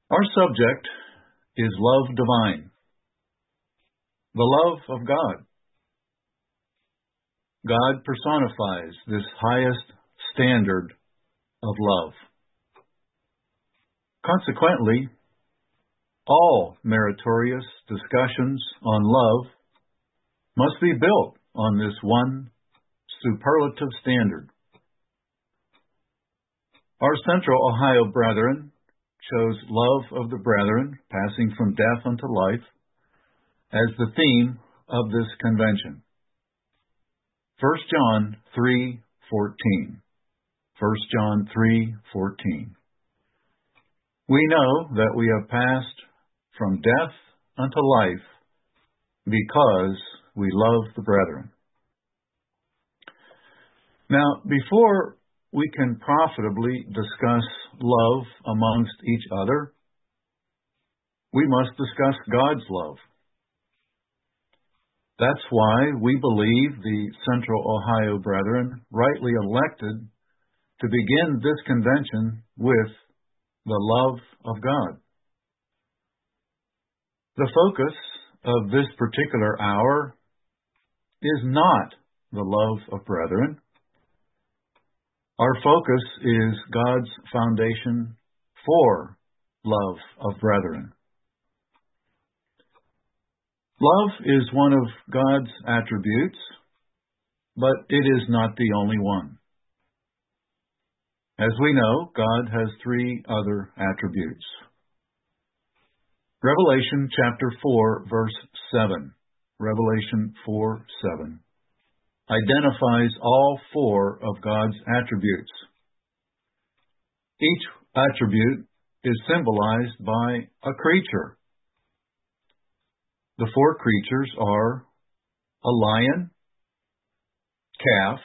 Our subject is love divine, the love of God. God personifies this highest standard of love. Consequently, all meritorious discussions on love must be built on this one superlative standard. Our Central Ohio brethren chose love of the brethren, passing from death unto life, as the theme of this convention. 1 John 3:14. 1 John 3:14. We know that we have passed from death unto life because we love the brethren. Now, before we can profitably discuss love amongst each other, we must discuss God's love. That's why we believe the Central Ohio brethren rightly elected to begin this convention with the love of God. The focus of this particular hour is not the love of brethren. Our focus is God's foundation for love of brethren. Love is one of God's attributes, but it is not the only one. As we know, God has three other attributes. Revelation chapter 4, verse 7. Revelation 4:7. Identifies all four of God's attributes. Each attribute is symbolized by a creature. The four creatures are a lion, calf,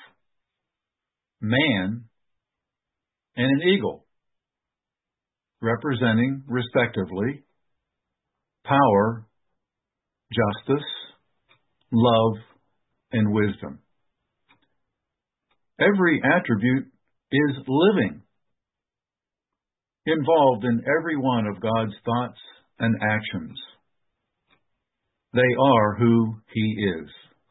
man, and an eagle, representing, respectively, power, justice, love, and wisdom. Every attribute is living, involved in every one of God's thoughts and actions. They are who He is.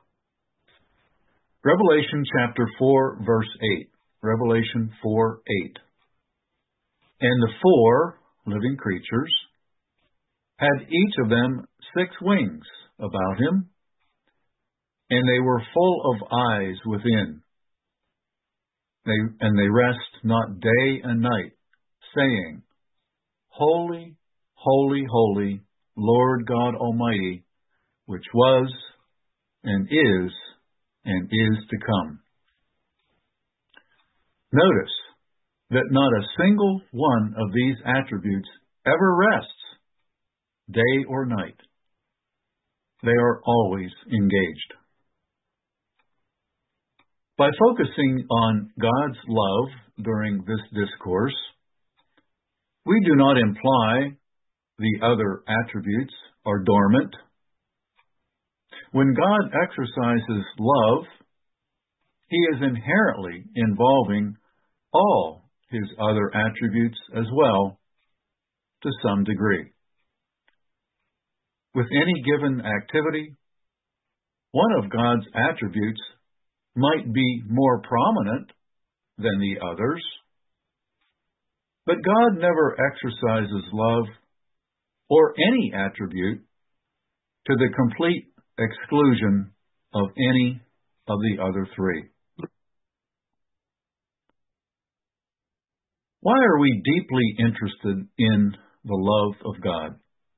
Revelation chapter 4, verse 8. Revelation 4:8. And the four living creatures had each of them 6 wings about him, and they were full of eyes within. They rest not day and night, saying, Holy, holy, holy, Lord God Almighty, which was, and is to come. Notice that not a single one of these attributes ever rests, day or night. They are always engaged. By focusing on God's love during this discourse, we do not imply the other attributes are dormant. When God exercises love, He is inherently involving all His other attributes as well, to some degree. With any given activity, one of God's attributes might be more prominent than the others, but God never exercises love or any attribute to the complete exclusion of any of the other three. Why are we deeply interested in the love of God?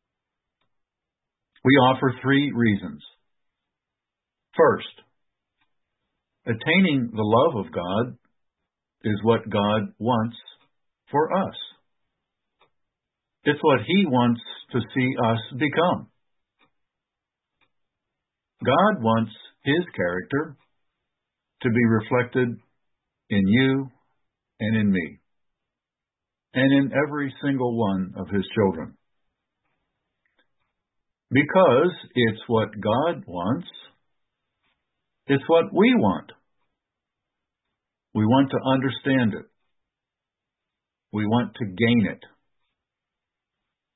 We offer 3 reasons. First, attaining the love of God is what God wants for us. It's what He wants to see us become. God wants His character to be reflected in you and in me, and in every single one of His children. Because it's what God wants, it's what we want. We want to understand it. We want to gain it.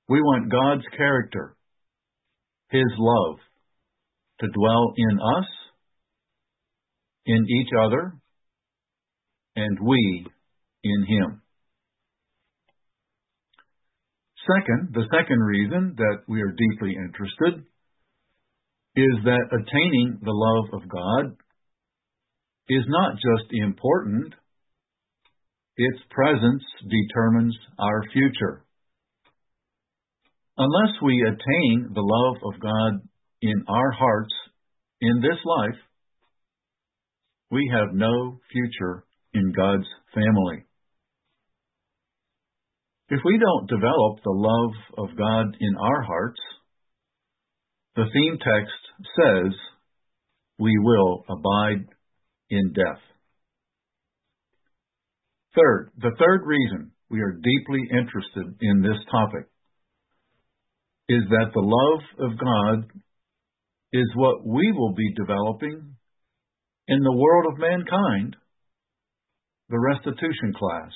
We want God's character, His love, to dwell in us, in each other, and we in Him. Second, the second reason that we are deeply interested is that attaining the love of God is not just important, its presence determines our future. Unless we attain the love of God in our hearts in this life, we have no future in God's family. If we don't develop the love of God in our hearts, the theme text says we will abide in death. Third, the third reason we are deeply interested in this topic is that the love of God is what we will be developing in the world of mankind, the restitution class.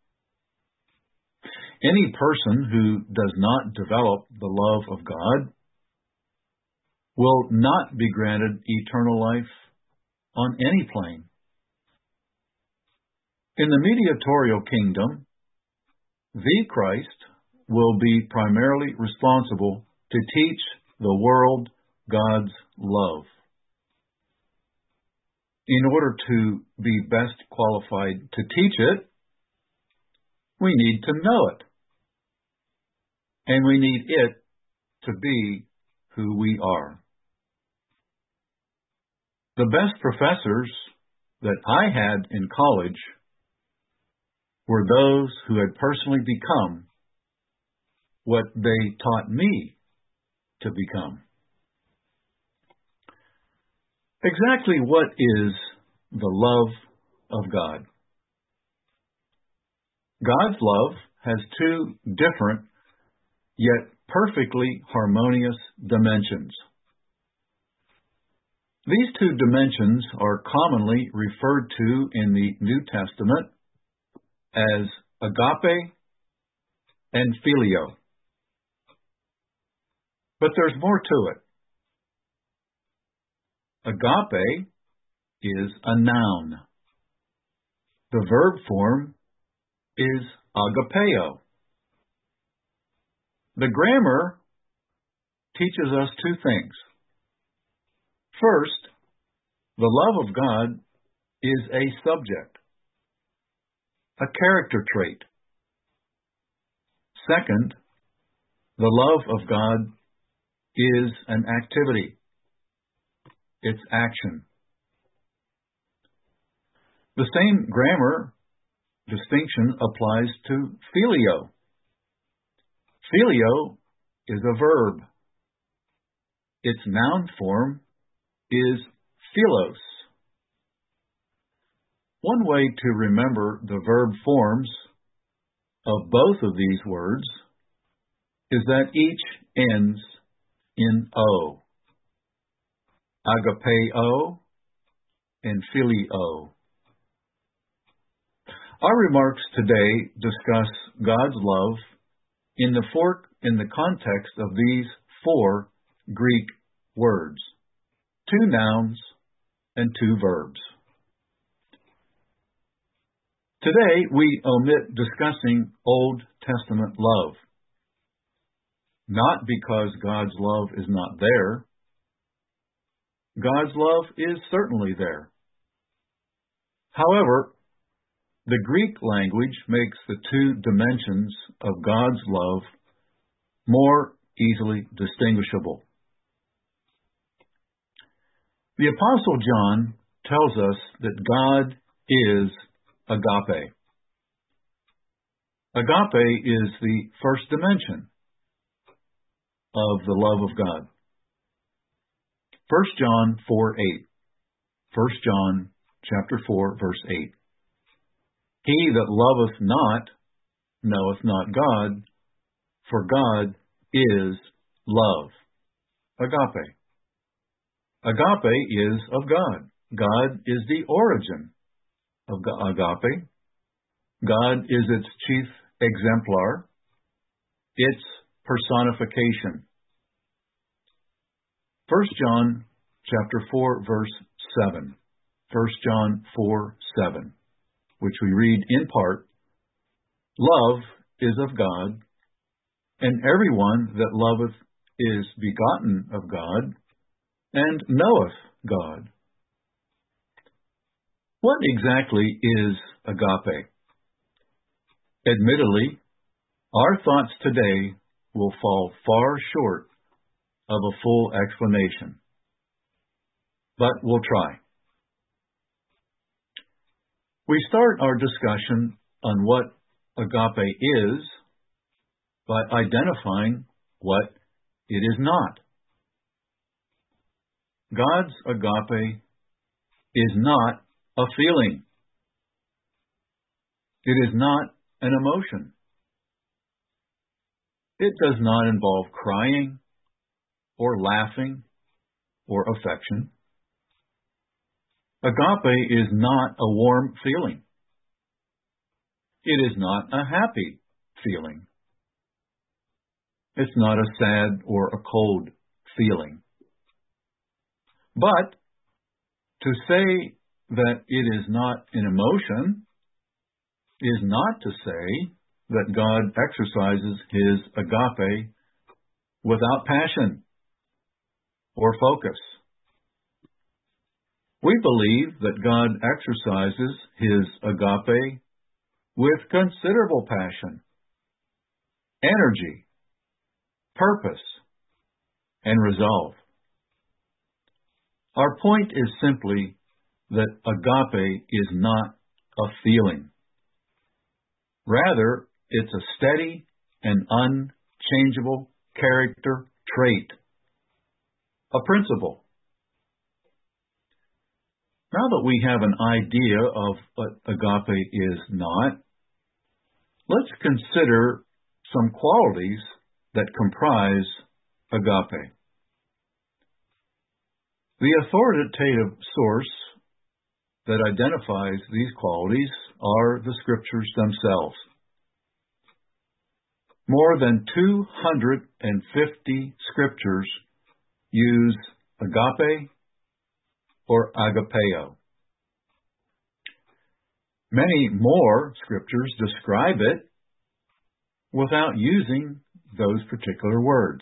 Any person who does not develop the love of God will not be granted eternal life on any plane. In the mediatorial kingdom, the Christ will be primarily responsible to teach the world God's love. In order to be best qualified to teach it, we need to know it. And we need it to be who we are. The best professors that I had in college were those who had personally become what they taught me to become. Exactly what is the love of God? God's love has two different yet perfectly harmonious dimensions. These two dimensions are commonly referred to in the New Testament as agape and phileo. But there's more to it. Agape is a noun. The verb form is agapeo. The grammar teaches us two things. First, the love of God is a subject, a character trait. Second, the love of God is an activity. It's action. The same grammar distinction applies to phileo. Phileo is a verb. Its noun form is philos. One way to remember the verb forms of both of these words is that each ends in O. Agapeo and phileo. Our remarks today discuss God's love in the context of these four Greek words, two nouns and two verbs. Today we omit discussing Old Testament love, not because God's love is not there. God's love is certainly there. However, the Greek language makes the two dimensions of God's love more easily distinguishable. The Apostle John tells us that God is agape. Agape is the first dimension of the love of God. 1 John 4:8. 1 John chapter 4, verse 8. He that loveth not knoweth not God, for God is love. Agape. Agape is of God. God is the origin of agape. God is its chief exemplar, its personification. 1 John chapter 4, verse 7. 1 John 4:7, which we read in part, "Love is of God, and everyone that loveth is begotten of God, and knoweth God." What exactly is agape? Admittedly, our thoughts today will fall far short of a full explanation, but we'll try. We start our discussion on what agape is by identifying what it is not. God's agape is not a feeling. It is not an emotion. It does not involve crying or laughing or affection. Agape is not a warm feeling. It is not a happy feeling. It's not a sad or a cold feeling. But to say that it is not an emotion is not to say that God exercises His agape without passion or focus. We believe that God exercises His agape with considerable passion, energy, purpose, and resolve. Our point is simply that agape is not a feeling. Rather, it's a steady and unchangeable character trait, a principle. Now that we have an idea of what agape is not, let's consider some qualities that comprise agape. The authoritative source that identifies these qualities are the Scriptures themselves. More than 250 Scriptures use agape or agapeo. Many more Scriptures describe it without using those particular words.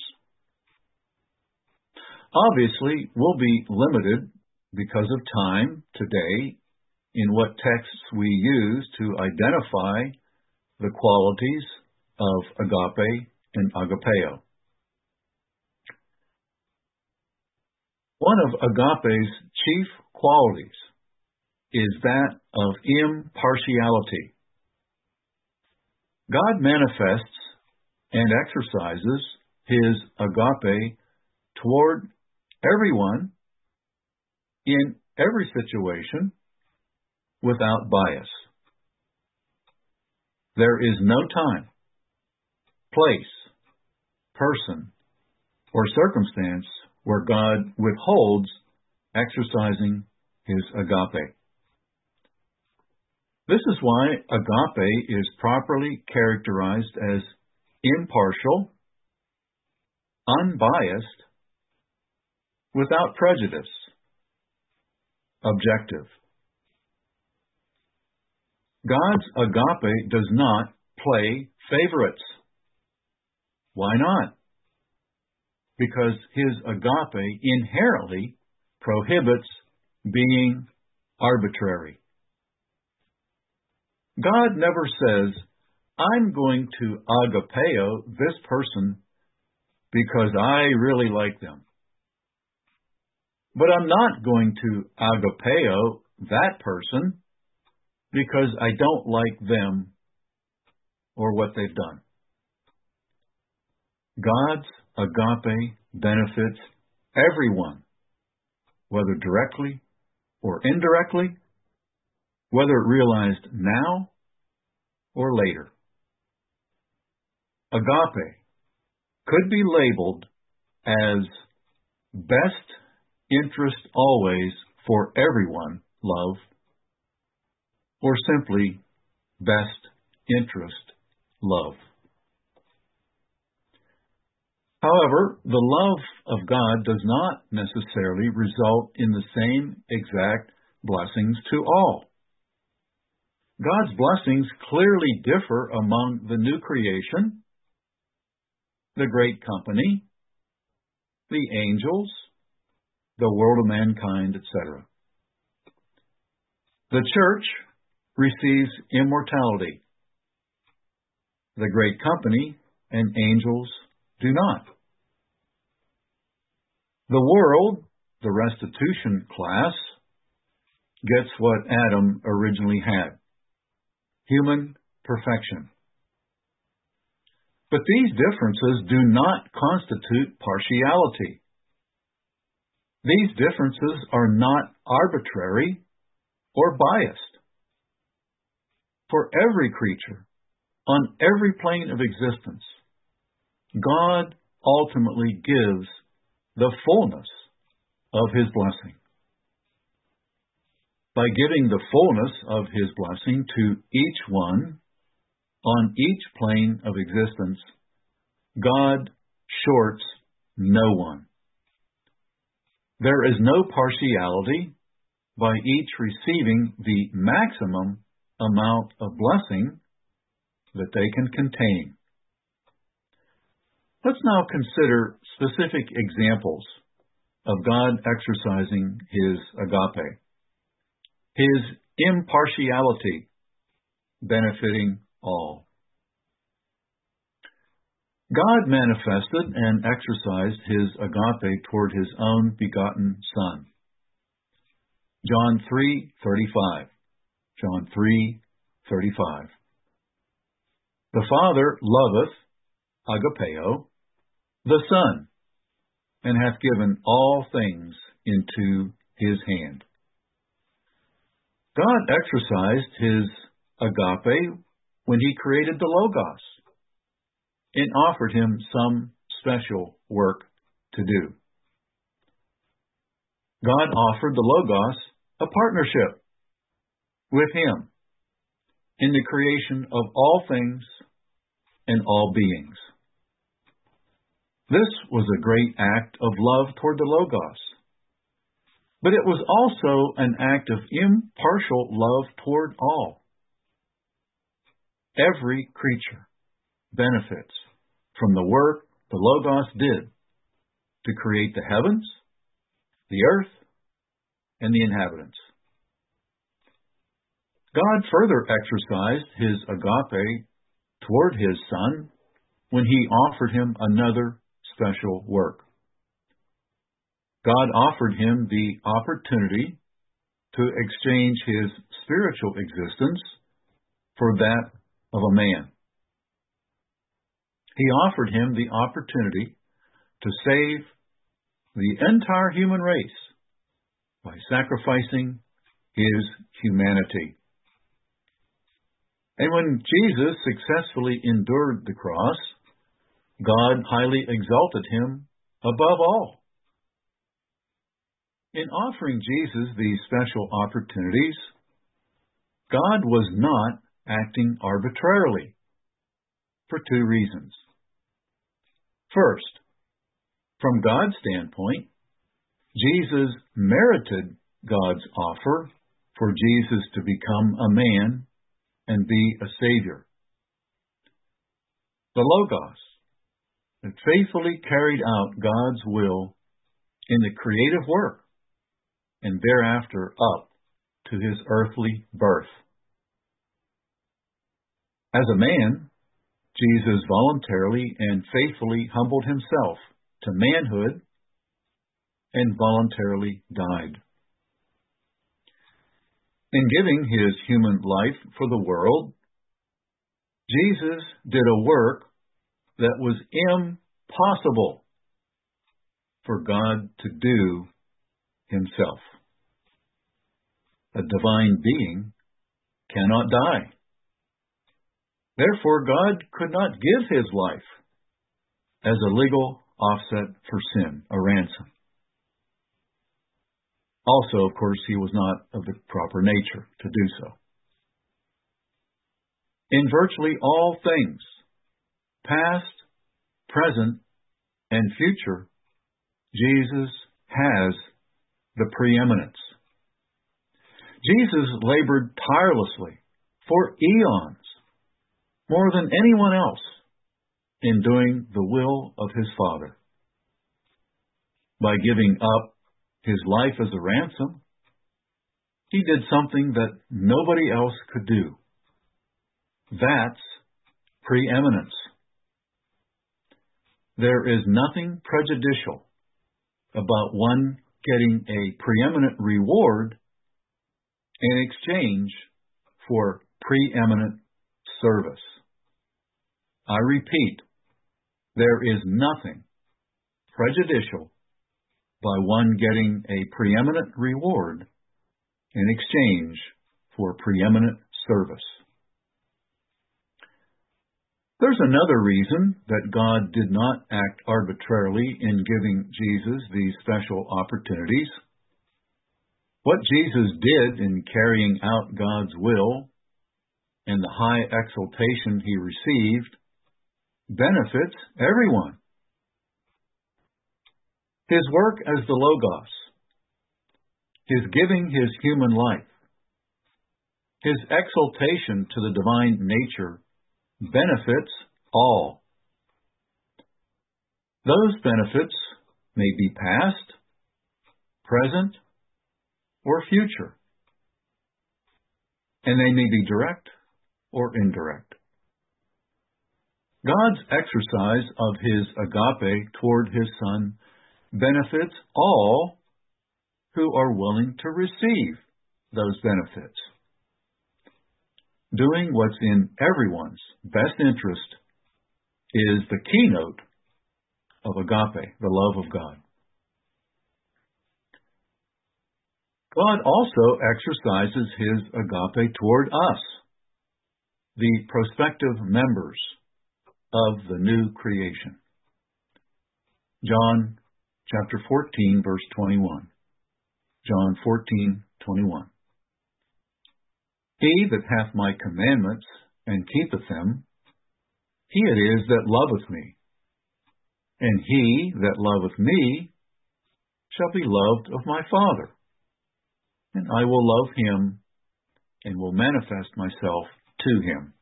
Obviously, we'll be limited because of time today in what texts we use to identify the qualities of agape and agapeo. One of agape's chief qualities is that of impartiality. God manifests and exercises His agape toward everyone in every situation without bias. There is no time, place, person, or circumstance where God withholds exercising His agape. This is why agape is properly characterized as impartial, unbiased, without prejudice, objective. God's agape does not play favorites. Why not? Because His agape inherently prohibits being arbitrary. God never says, "I'm going to agapeo this person because I really like them. But I'm not going to agapeo that person because I don't like them or what they've done." God's agape benefits everyone, whether directly or indirectly, whether realized now or later. Agape could be labeled as best interest always for everyone love, or simply best interest love. However, the love of God does not necessarily result in the same exact blessings to all. God's blessings clearly differ among the new creation, the great company, the angels, the world of mankind, etc. The church receives immortality. The great company and angels do not. The world, the restitution class, gets what Adam originally had: human perfection. But these differences do not constitute partiality. These differences are not arbitrary or biased. For every creature, on every plane of existence, God ultimately gives the fullness of His blessing. By giving the fullness of His blessing to each one, on each plane of existence, God shorts no one. There is no partiality by each receiving the maximum amount of blessing that they can contain. Let's now consider specific examples of God exercising His agape, His impartiality benefiting all. God manifested and exercised His agape toward His own begotten Son. John 3:35. John 3:35. The Father loveth, agapeo, the Son, and hath given all things into His hand. God exercised His agape when He created the Logos and offered Him some special work to do. God offered the Logos a partnership with Him in the creation of all things and all beings. This was a great act of love toward the Logos, but it was also an act of impartial love toward all. Every creature benefits from the work the Logos did to create the heavens, the earth, and the inhabitants. God further exercised His agape toward His Son when He offered Him another special work. God offered Him the opportunity to exchange His spiritual existence for that of a man. He offered Him the opportunity to save the entire human race by sacrificing His humanity. And when Jesus successfully endured the cross, God highly exalted Him above all. In offering Jesus these special opportunities, God was not acting arbitrarily for two reasons. First, from God's standpoint, Jesus merited God's offer for Jesus to become a man and be a Savior. The Logos that faithfully carried out God's will in the creative work and thereafter up to His earthly birth. As a man, Jesus voluntarily and faithfully humbled Himself to manhood and voluntarily died. In giving His human life for the world, Jesus did a work that was impossible for God to do Himself. A divine being cannot die. Therefore, God could not give His life as a legal offset for sin, a ransom. Also, of course, He was not of the proper nature to do so. In virtually all things, past, present, and future, Jesus has the preeminence. Jesus labored tirelessly for eons, more than anyone else, in doing the will of his Father. By giving up his life as a ransom, he did something that nobody else could do. That's preeminence. There is nothing prejudicial about one getting a preeminent reward in exchange for preeminent service. I repeat, there is nothing prejudicial by one getting a preeminent reward in exchange for preeminent service. There's another reason that God did not act arbitrarily in giving Jesus these special opportunities. What Jesus did in carrying out God's will and the high exaltation he received benefits everyone. His work as the Logos, his giving his human life, his exaltation to the divine nature benefits all. Those benefits may be past, present, or future, and they may be direct or indirect. God's exercise of his agape toward his Son benefits all who are willing to receive those benefits. Doing what's in everyone's best interest is the keynote of agape, the love of God. God also exercises his agape toward us, the prospective members of the new creation. John chapter 14, verse 21. John 14:21. He that hath my commandments and keepeth them, he it is that loveth me. And he that loveth me shall be loved of my Father. And I will love him and will manifest myself to him.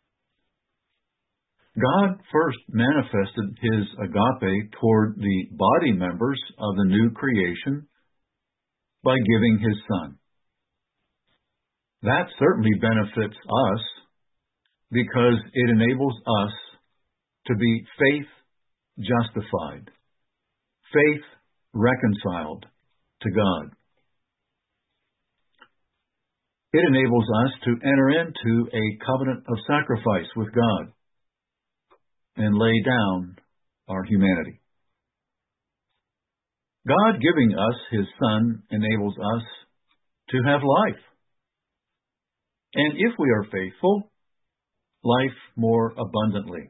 God first manifested his agape toward the body members of the new creation by giving his Son. That certainly benefits us because it enables us to be faith justified, faith reconciled to God. It enables us to enter into a covenant of sacrifice with God and lay down our humanity. God giving us his Son enables us to have life. And if we are faithful, life more abundantly.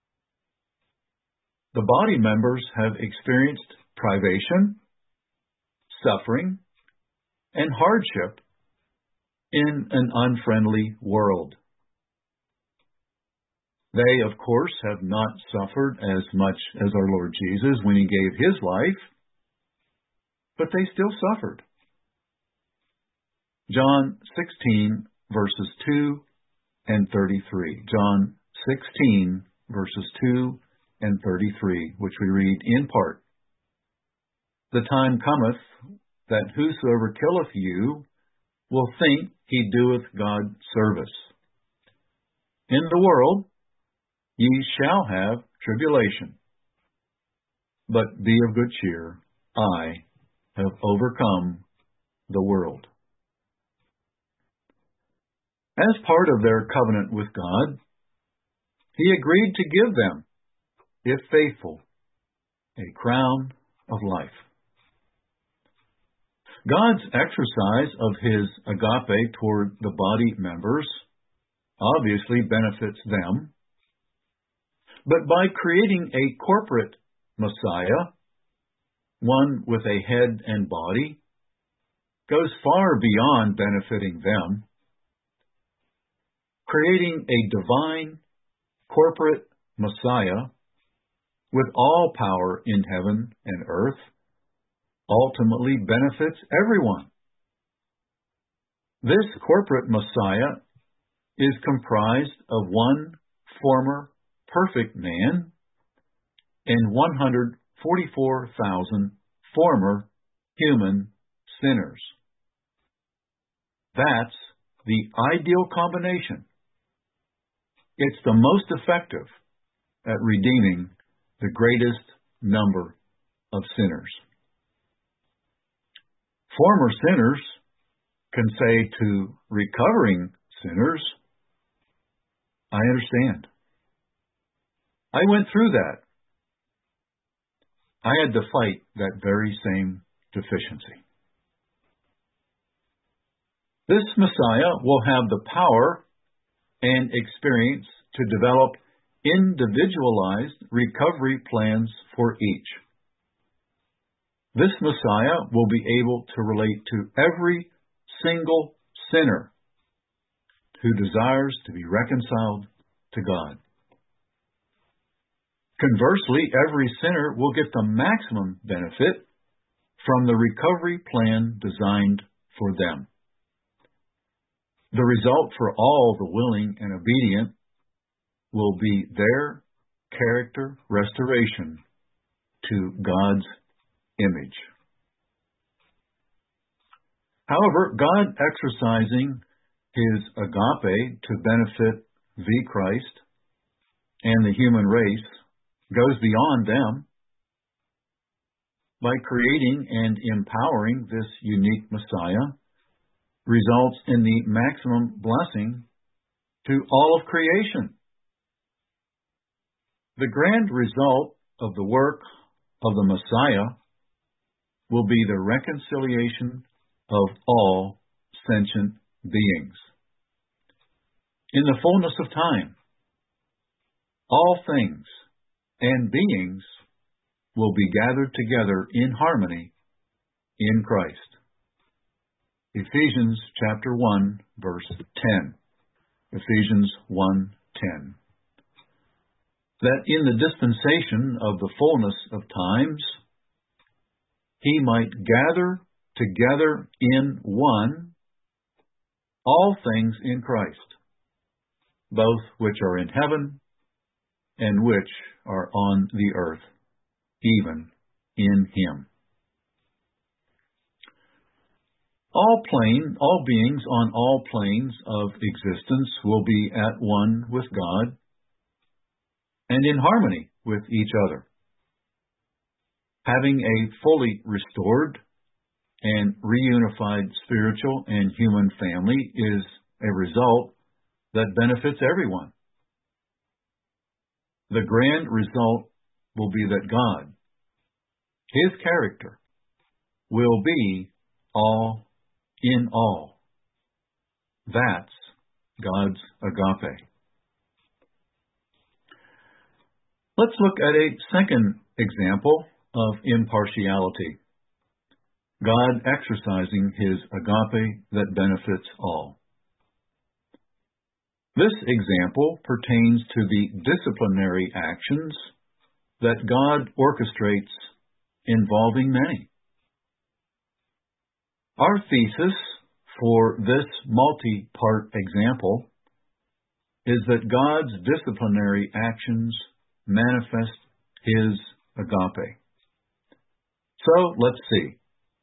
The body members have experienced privation, suffering, and hardship in an unfriendly world. They, of course, have not suffered as much as our Lord Jesus when he gave his life, but they still suffered. John 16, verses 2 and 33. John 16, verses 2 and 33, which we read in part. The time cometh that whosoever killeth you will think he doeth God service. In the world ye shall have tribulation, but be of good cheer, I have overcome the world. As part of their covenant with God, he agreed to give them, if faithful, a crown of life. God's exercise of his agape toward the body members obviously benefits them, but by creating a corporate Messiah, one with a head and body, goes far beyond benefiting them. Creating a divine corporate Messiah with all power in heaven and earth, ultimately benefits everyone. This corporate Messiah is comprised of one former perfect man and 144,000 former human sinners. That's the ideal combination. It's the most effective at redeeming the greatest number of sinners. Former sinners can say to recovering sinners, I understand. I went through that. I had to fight that very same deficiency. This Messiah will have the power and experience to develop individualized recovery plans for each. This Messiah will be able to relate to every single sinner who desires to be reconciled to God. Conversely, every sinner will get the maximum benefit from the recovery plan designed for them. The result for all the willing and obedient will be their character restoration to God's image. However, God exercising His agape to benefit the Christ and the human race goes beyond them. By creating and empowering this unique Messiah results in the maximum blessing to all of creation. The grand result of the work of the Messiah will be the reconciliation of all sentient beings. In the fullness of time, all things and beings will be gathered together in harmony in Christ. Ephesians chapter 1, verse 10. Ephesians 1:10. That in the dispensation of the fullness of times, He might gather together in one all things in Christ, both which are in heaven and which are on the earth, even in Him. All beings on all planes of existence will be at one with God and in harmony with each other. Having a fully restored and reunified spiritual and human family is a result that benefits everyone. The grand result will be that God, His character, will be all in all. That's God's agape. Let's look at a second example of impartiality. God exercising His agape that benefits all. This example pertains to the disciplinary actions that God orchestrates involving many. Our thesis for this multi-part example is that God's disciplinary actions manifest His agape. So let's see.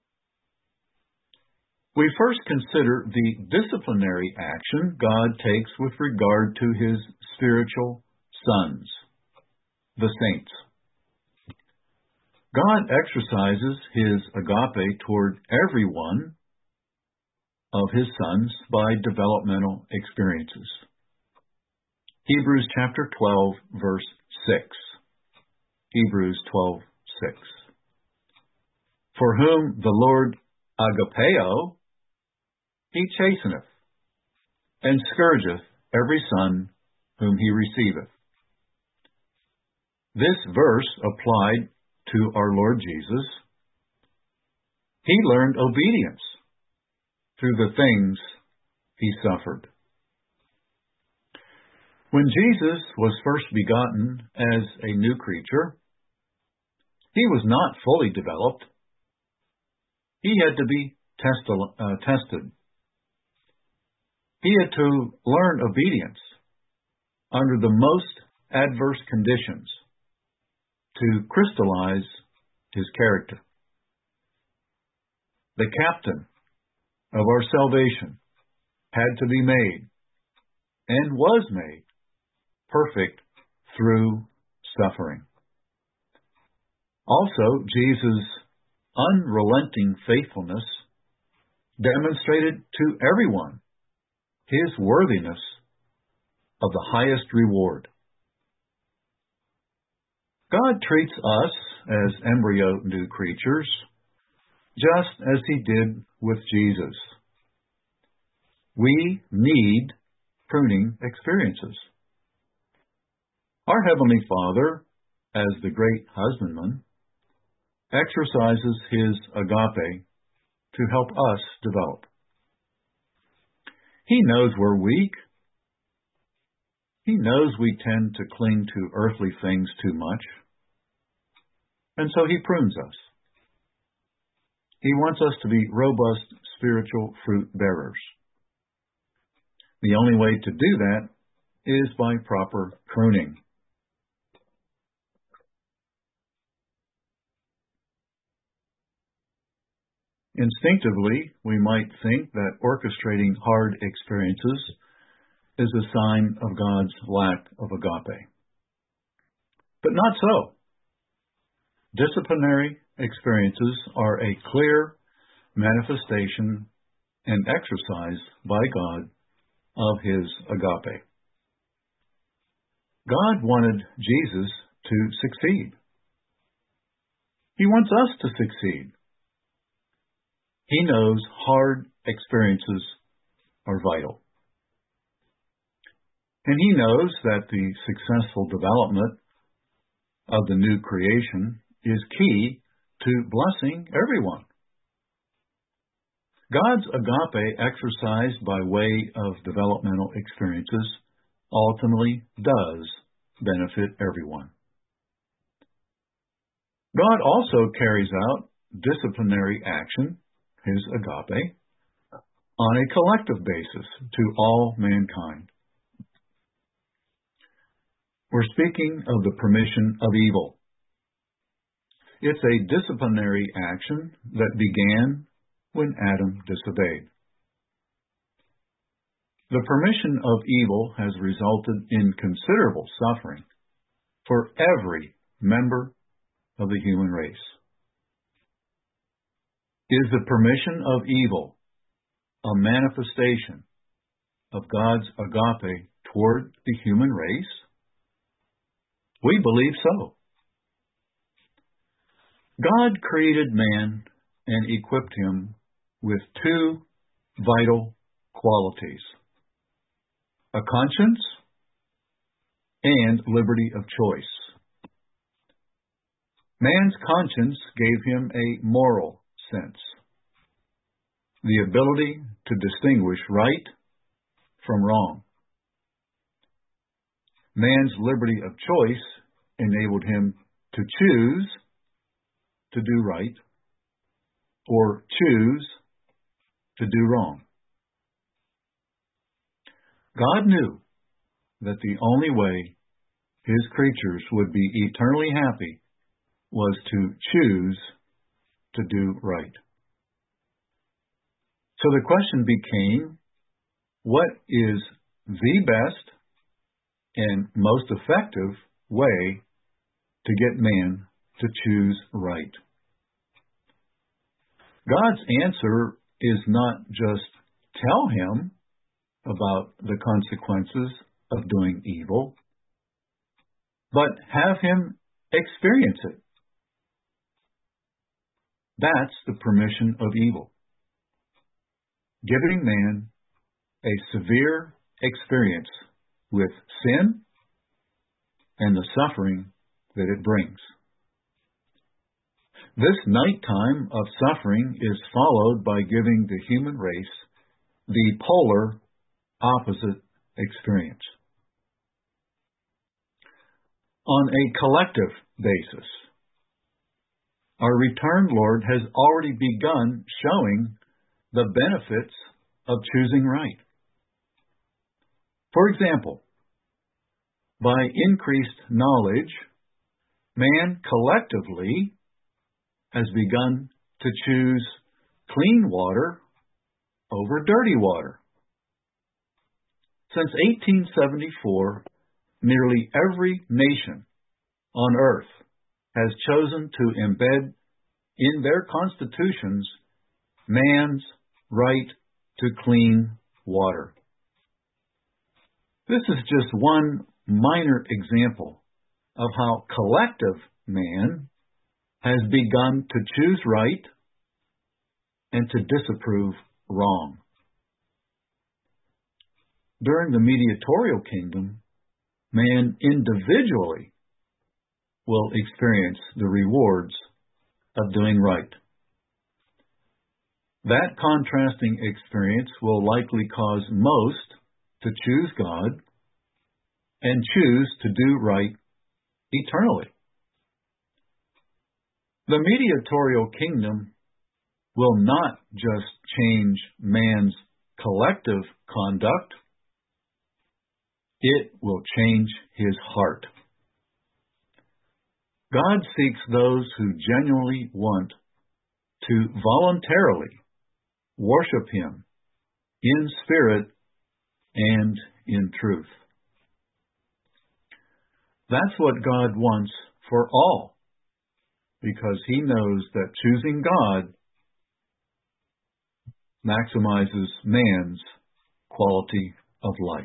We first consider the disciplinary action God takes with regard to His spiritual sons, the saints. God exercises His agape toward every one of His sons by developmental experiences. Hebrews chapter 12, verse 6. Hebrews 12:6. For whom the Lord agapeo, He chasteneth, and scourgeth every son whom He receiveth. This verse applied to our Lord Jesus. He learned obedience through the things He suffered. When Jesus was first begotten as a new creature, He was not fully developed. He had to be tested. He had to learn obedience under the most adverse conditions to crystallize his character. The captain of our salvation had to be made, and was made, perfect through suffering. Also, Jesus' unrelenting faithfulness demonstrated to everyone his worthiness of the highest reward. God treats us as embryo new creatures, just as he did with Jesus. We need pruning experiences. Our Heavenly Father, as the great husbandman, exercises his agape to help us develop. He knows we're weak. He knows we tend to cling to earthly things too much. And so he prunes us. He wants us to be robust spiritual fruit bearers. The only way to do that is by proper pruning. Instinctively, we might think that orchestrating hard experiences is a sign of God's lack of agape. But not so. Disciplinary experiences are a clear manifestation and exercise by God of his agape. God wanted Jesus to succeed. He wants us to succeed. He knows hard experiences are vital. And he knows that the successful development of the new creation is key to blessing everyone. God's agape exercised by way of developmental experiences ultimately does benefit everyone. God also carries out disciplinary action, his agape, on a collective basis to all mankind. We're speaking of the permission of evil. It's a disciplinary action that began when Adam disobeyed. The permission of evil has resulted in considerable suffering for every member of the human race. Is the permission of evil a manifestation of God's agape toward the human race? We believe so. God created man and equipped him with two vital qualities: a conscience and liberty of choice. Man's conscience gave him a moral sense, the ability to distinguish right from wrong. Man's liberty of choice enabled him to choose to do right or choose to do wrong. God knew that the only way his creatures would be eternally happy was to choose to do right. So the question became, what is the best and most effective way to get man to choose right? God's answer is not just tell him about the consequences of doing evil, but have him experience it. That's the permission of evil, giving man a severe experience with sin and the suffering that it brings. This nighttime of suffering is followed by giving the human race the polar opposite experience. On a collective basis, our returned Lord has already begun showing the benefits of choosing right. For example, by increased knowledge, man collectively has begun to choose clean water over dirty water. Since 1874, nearly every nation on earth has chosen to embed in their constitutions man's right to clean water. This is just one minor example of how collective man has begun to choose right and to disapprove wrong. During the mediatorial kingdom, man individually will experience the rewards of doing right. That contrasting experience will likely cause most to choose God and choose to do right eternally. The mediatorial kingdom will not just change man's collective conduct, it will change his heart. God seeks those who genuinely want to voluntarily worship Him in spirit and in truth. That's what God wants for all, because He knows that choosing God maximizes man's quality of life.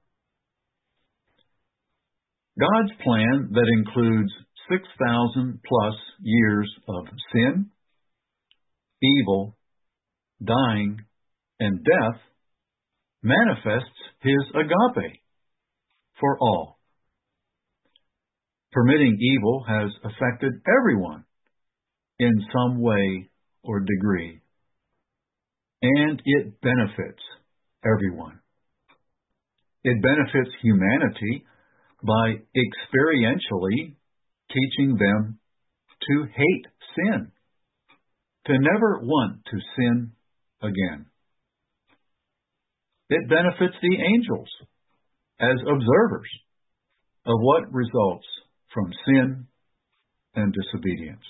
God's plan that includes 6,000 plus years of sin, evil, dying, and death manifests His agape for all. Permitting evil has affected everyone in some way or degree, and it benefits everyone. It benefits humanity by experientially teaching them to hate sin, to never want to sin again. It benefits the angels as observers of what results from sin and disobedience.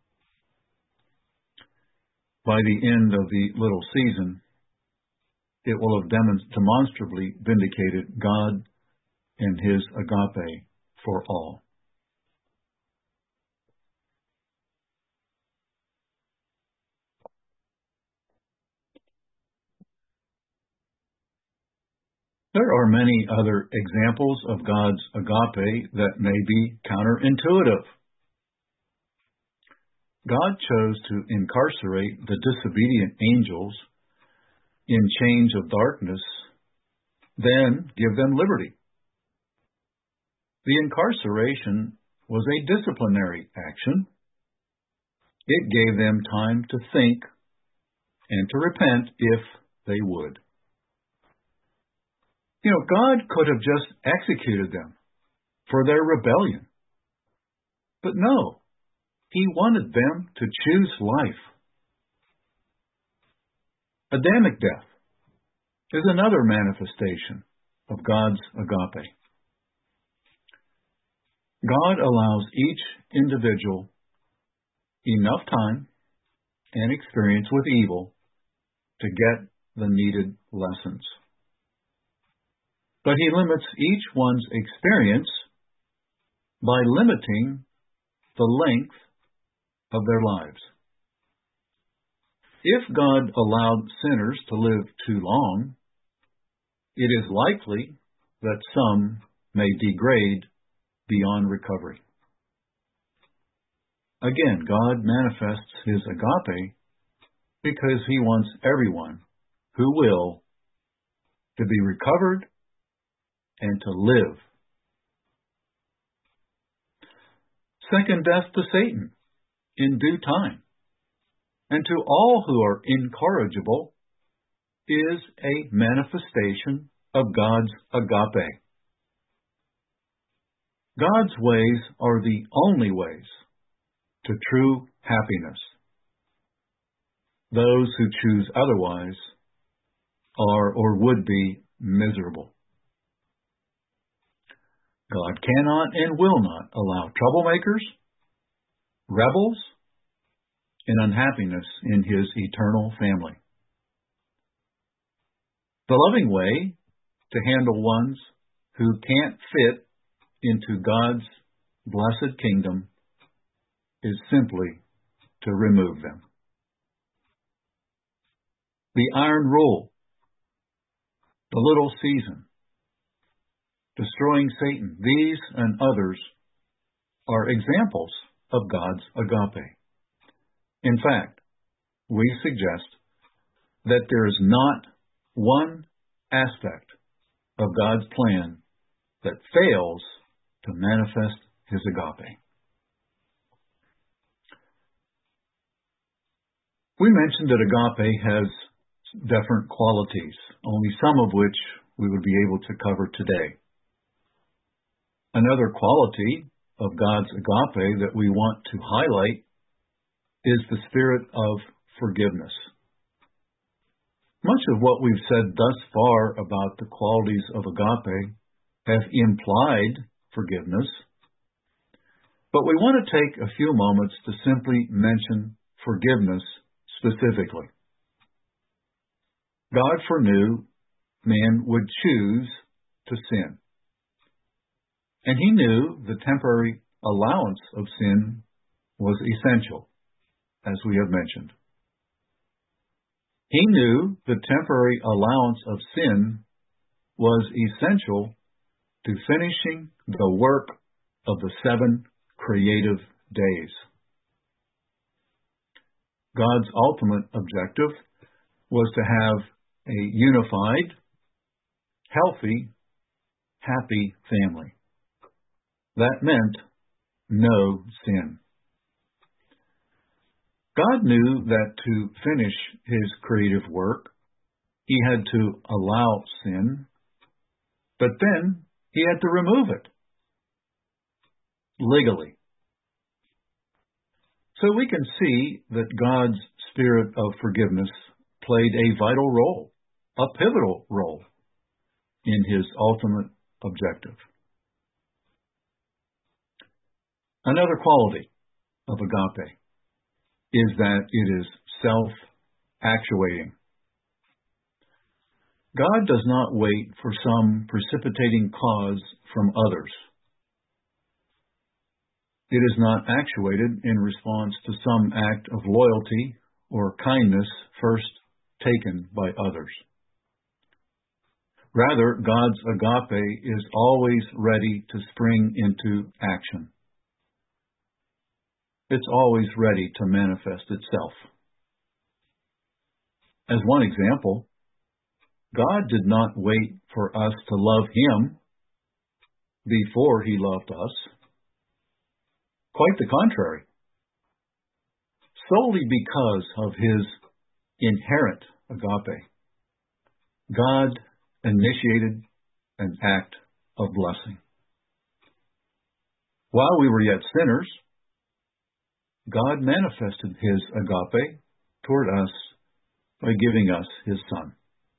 By the end of the little season, it will have demonstrably vindicated God and His agape for all. There are many other examples of God's agape that may be counterintuitive. God chose to incarcerate the disobedient angels in chains of darkness, then give them liberty. The incarceration was a disciplinary action. It gave them time to think and to repent if they would. God could have just executed them for their rebellion. But no, He wanted them to choose life. Adamic death is another manifestation of God's agape. God allows each individual enough time and experience with evil to get the needed lessons. But He limits each one's experience by limiting the length of their lives. If God allowed sinners to live too long, it is likely that some may degrade beyond recovery. Again, God manifests His agape because He wants everyone who will to be recovered and to live. Second death to Satan in due time, and to all who are incorrigible, is a manifestation of God's agape. God's ways are the only ways to true happiness. Those who choose otherwise are or would be miserable. God cannot and will not allow troublemakers, rebels, and unhappiness in His eternal family. The loving way to handle ones who can't fit into God's blessed kingdom is simply to remove them. The iron rule, the little season, destroying Satan, these and others are examples of God's agape. In fact, we suggest that there is not one aspect of God's plan that fails to manifest His agape. We mentioned that agape has different qualities, only some of which we would be able to cover today. Another quality of God's agape that we want to highlight is the spirit of forgiveness. Much of what we've said thus far about the qualities of agape have implied forgiveness, but we want to take a few moments to simply mention forgiveness specifically. God foreknew man would choose to sin, and He knew the temporary allowance of sin was essential, as we have mentioned. He knew the temporary allowance of sin was essential to finishing the work of the 7 creative days. God's ultimate objective was to have a unified, healthy, happy family. That meant no sin. God knew that to finish His creative work, He had to allow sin, but then He had to remove it legally. So we can see that God's spirit of forgiveness played a vital role, a pivotal role, in His ultimate objective. Another quality of agape is that it is self-actuating. God does not wait for some precipitating cause from others. It is not actuated in response to some act of loyalty or kindness first taken by others. Rather, God's agape is always ready to spring into action. It's always ready to manifest itself. As one example, God did not wait for us to love Him before He loved us. Quite the contrary. Solely because of His inherent agape, God initiated an act of blessing. While we were yet sinners, God manifested His agape toward us by giving us His Son.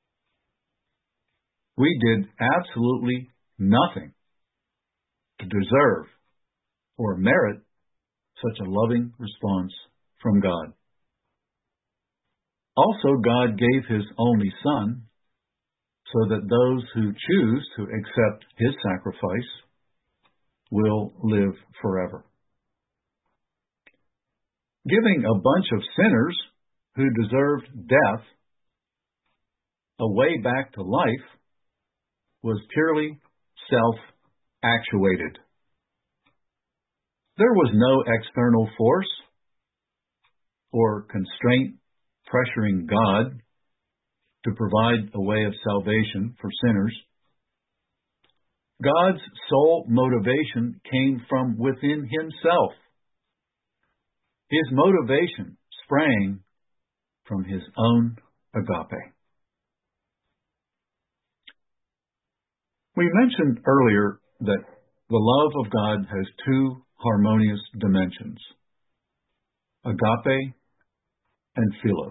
We did absolutely nothing to deserve or merit such a loving response from God. Also, God gave His only Son so that those who choose to accept His sacrifice will live forever. Giving a bunch of sinners who deserved death a way back to life was purely self-actuated. There was no external force or constraint pressuring God to provide a way of salvation for sinners. God's sole motivation came from within Himself. His motivation sprang from His own agape. We mentioned earlier that the love of God has 2 harmonious dimensions. agape, and philos.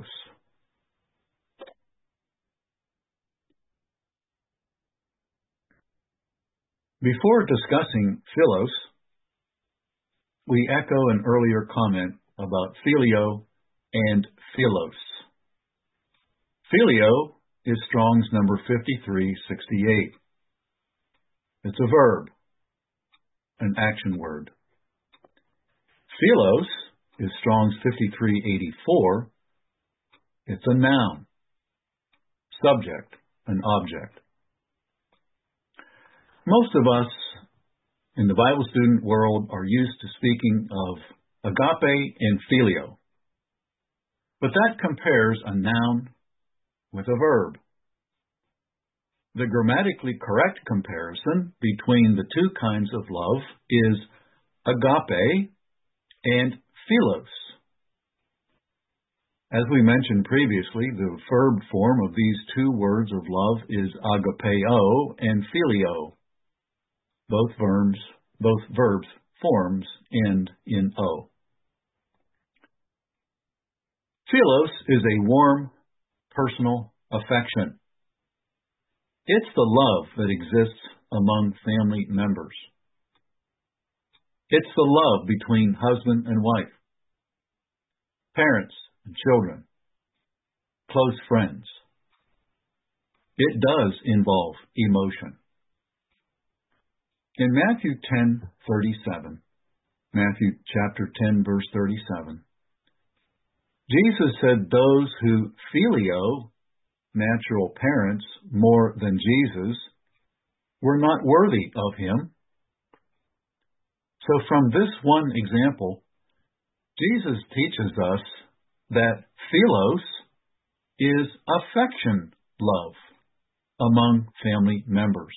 Before discussing philos, we echo an earlier comment about phileo and philos. Phileo is Strong's number 5368. It's a verb, an action word. Philos is Strong's 5384. It's a noun, subject, an object. Most of us in the Bible student world are used to speaking of agape and phileo, but that compares a noun with a verb. The grammatically correct comparison between the two kinds of love is agape and philos. As we mentioned previously, the verb form of these two words of love is agapeo and phileo. Both verbs forms end in O. Philos is a warm, personal affection. It's the love that exists among family members. It's the love between husband and wife, parents and children, close friends. It does involve emotion. In Matthew 10:37, Matthew chapter 10, verse 37, Jesus said those who phileo natural parents more than Jesus were not worthy of him. So from this one example, Jesus teaches us that philos is affection love among family members.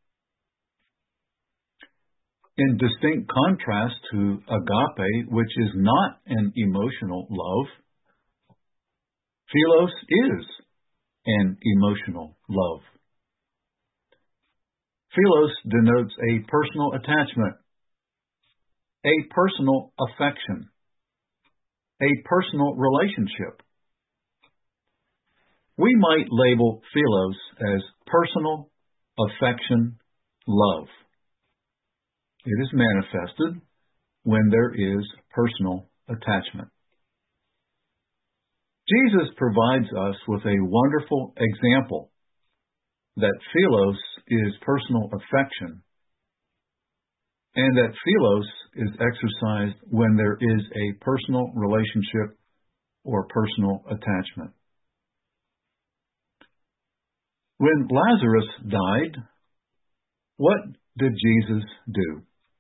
In distinct contrast to agape, which is not an emotional love, philos is an emotional love. Philos denotes a personal attachment, a personal affection, a personal relationship. We might label philos as personal affection love. It is manifested when there is personal attachment. Jesus provides us with a wonderful example that philos is personal affection and that philos is exercised when there is a personal relationship or personal attachment. When Lazarus died, what did Jesus do?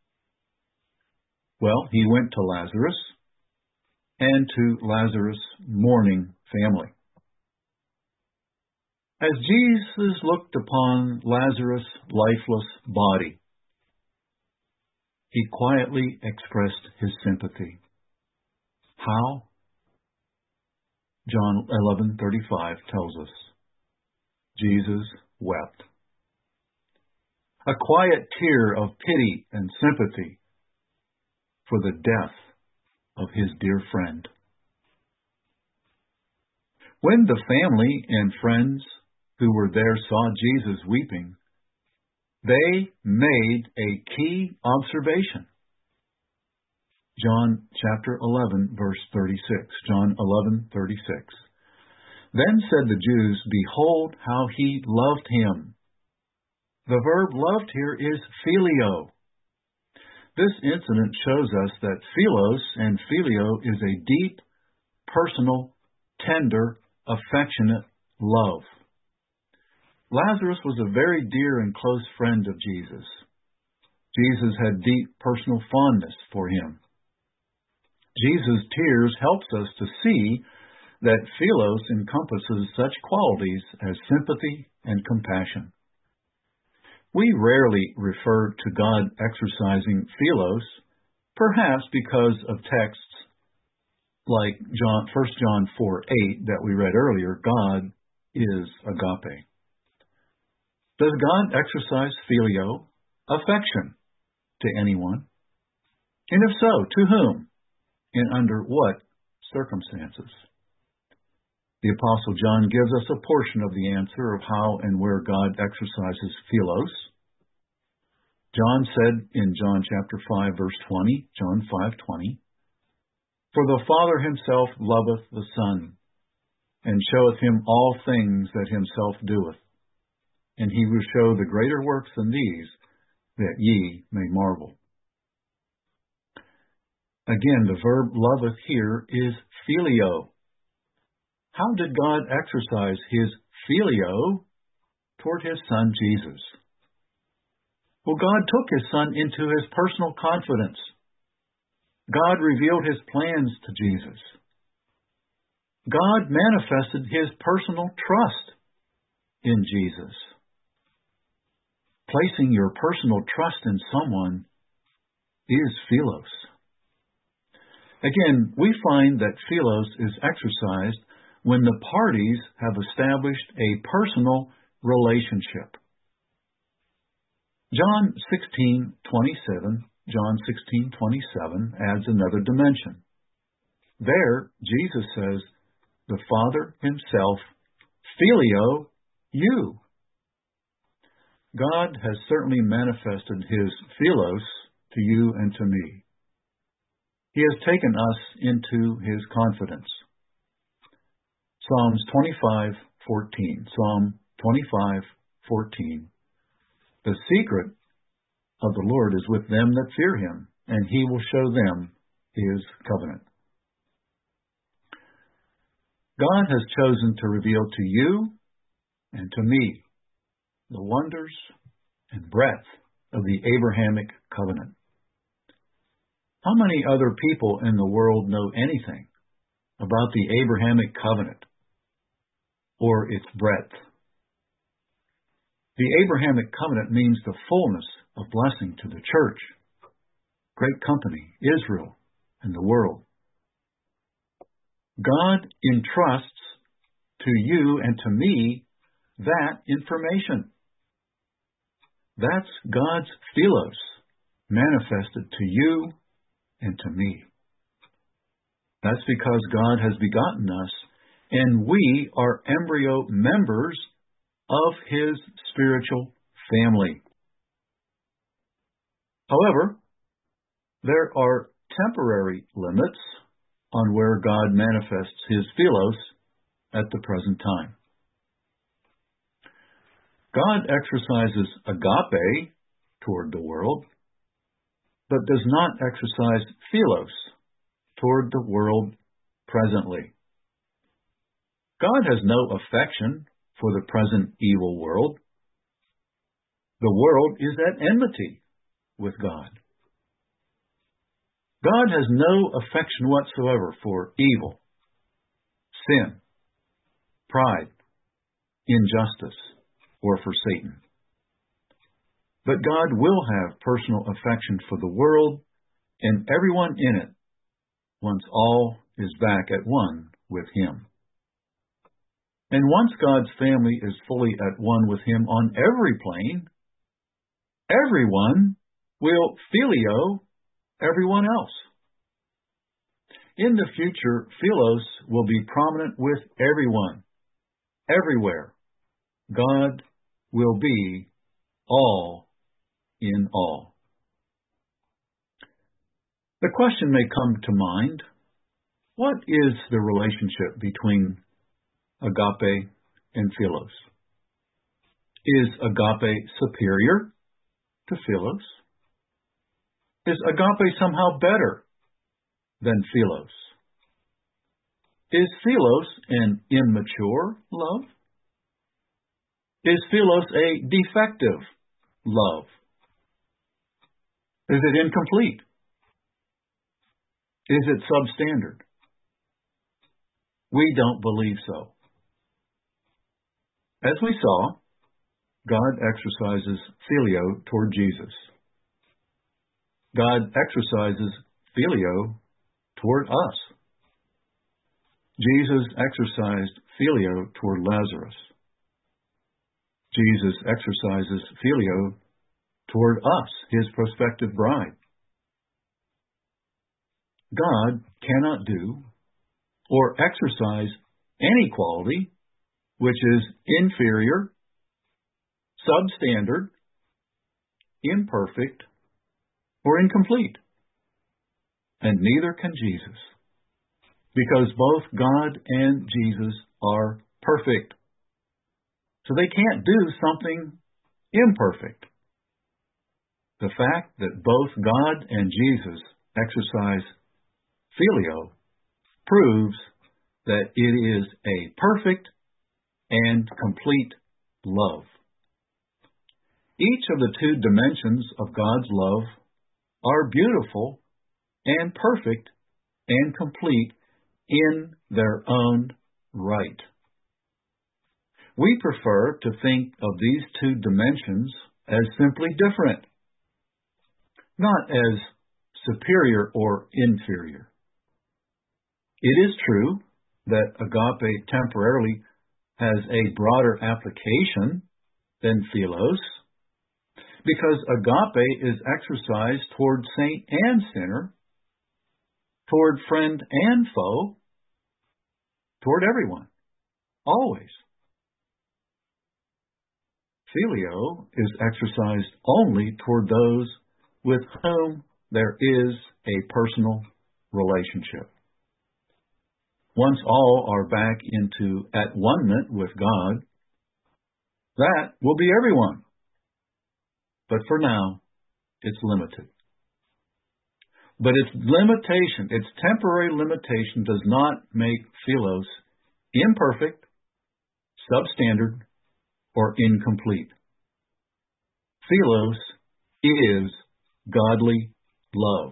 Well, he went to Lazarus and to Lazarus' mourning family. As Jesus looked upon Lazarus' lifeless body, he quietly expressed his sympathy. How? John 11:35 tells us, Jesus wept. A quiet tear of pity and sympathy for the death of his dear friend. When the family and friends who were there saw Jesus weeping, they made a key observation. John chapter 11, verse 36. John 11:36. Then said the Jews, Behold how he loved him. The verb loved here is phileo. This incident shows us that philos and phileo is a deep, personal, tender, affectionate love. Lazarus was a very dear and close friend of Jesus. Jesus had deep personal fondness for him. Jesus' tears helps us to see that philos encompasses such qualities as sympathy and compassion. We rarely refer to God exercising philos, perhaps because of texts like 1 John 4:8 that we read earlier. God is agape. Does God exercise phileo, affection, to anyone? And if so, to whom? And under what circumstances. The Apostle John gives us a portion of the answer of how and where God exercises philos. John said in John chapter 5, verse 20, John 5:20, "For the Father himself loveth the Son, and showeth him all things that himself doeth. And he will show the greater works than these, that ye may marvel." Again, the verb loveth here is phileo. How did God exercise his phileo toward his Son Jesus? Well, God took his Son into his personal confidence. God revealed his plans to Jesus. God manifested his personal trust in Jesus. Placing your personal trust in someone is philos. Again, we find that philos is exercised when the parties have established a personal relationship. John 16:27 adds another dimension. There, Jesus says, "The Father himself phileo you." God has certainly manifested his philos to you and to me. He has taken us into his confidence. Psalms 25:14. Psalm 25:14. "The secret of the Lord is with them that fear him, and he will show them his covenant." God has chosen to reveal to you and to me the wonders and breadth of the Abrahamic covenant. How many other people in the world know anything about the Abrahamic covenant or its breadth? The Abrahamic covenant means the fullness of blessing to the church, great company, Israel, and the world. God entrusts to you and to me that information. That's God's philos manifested to you and to me. That's because God has begotten us, and we are embryo members of his spiritual family. However, there are temporary limits on where God manifests his philos at the present time. God exercises agape toward the world, but does not exercise philos toward the world presently. God has no affection for the present evil world. The world is at enmity with God. God has no affection whatsoever for evil, sin, pride, injustice, or for Satan. But God will have personal affection for the world and everyone in it once all is back at one with him. And once God's family is fully at one with him on every plane, everyone will phileo everyone else. In the future, philos will be prominent with everyone, everywhere. God will be all in all. The question may come to mind, what is the relationship between agape and philos? Is agape superior to philos? Is agape somehow better than philos? Is philos an immature love? Is philos a defective love? Is it incomplete? Is it substandard? We don't believe so. As we saw, God exercises phileo toward Jesus. God exercises phileo toward us. Jesus exercised phileo toward Lazarus. Jesus exercises phileo toward us, his prospective bride. God cannot do or exercise any quality which is inferior, substandard, imperfect, or incomplete. And neither can Jesus, because both God and Jesus are perfect. So they can't do something imperfect. The fact that both God and Jesus exercise phileo proves that it is a perfect and complete love. Each of the two dimensions of God's love are beautiful and perfect and complete in their own right. We prefer to think of these two dimensions as simply different, not as superior or inferior. It is true that agape temporarily has a broader application than philos, because agape is exercised toward saint and sinner, toward friend and foe, toward everyone, always. Phileo is exercised only toward those with whom there is a personal relationship. Once all are back into at one-ment with God, that will be everyone. But for now, it's limited. But its limitation, its temporary limitation, does not make philos imperfect, substandard, or incomplete. Philos is godly love.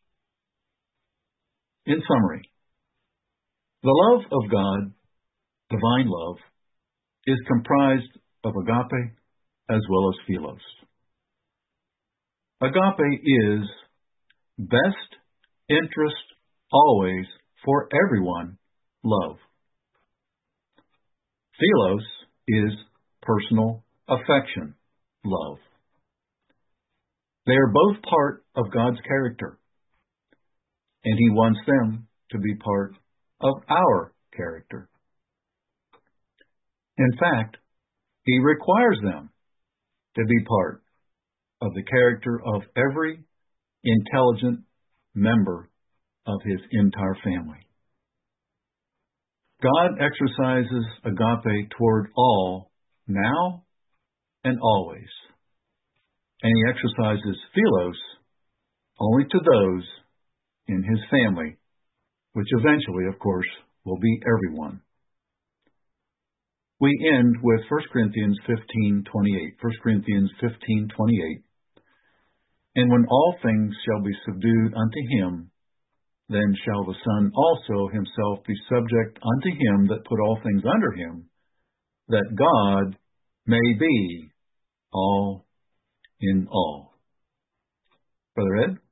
In summary, the love of God, divine love, is comprised of agape as well as philos. Agape is best interest always for everyone love. Philos is personal affection love. They are both part of God's character, and He wants them to be part of our character. In fact, He requires them to be part of the character of every intelligent member of His entire family. God exercises agape toward all, now and always. And He exercises philos only to those in His family, which eventually, of course, will be everyone. We end with 1 Corinthians 15:28. 1 Corinthians 15:28. And when all things shall be subdued unto Him, then shall the Son also Himself be subject unto Him that put all things under Him, that God may be all in all. Brother Ed?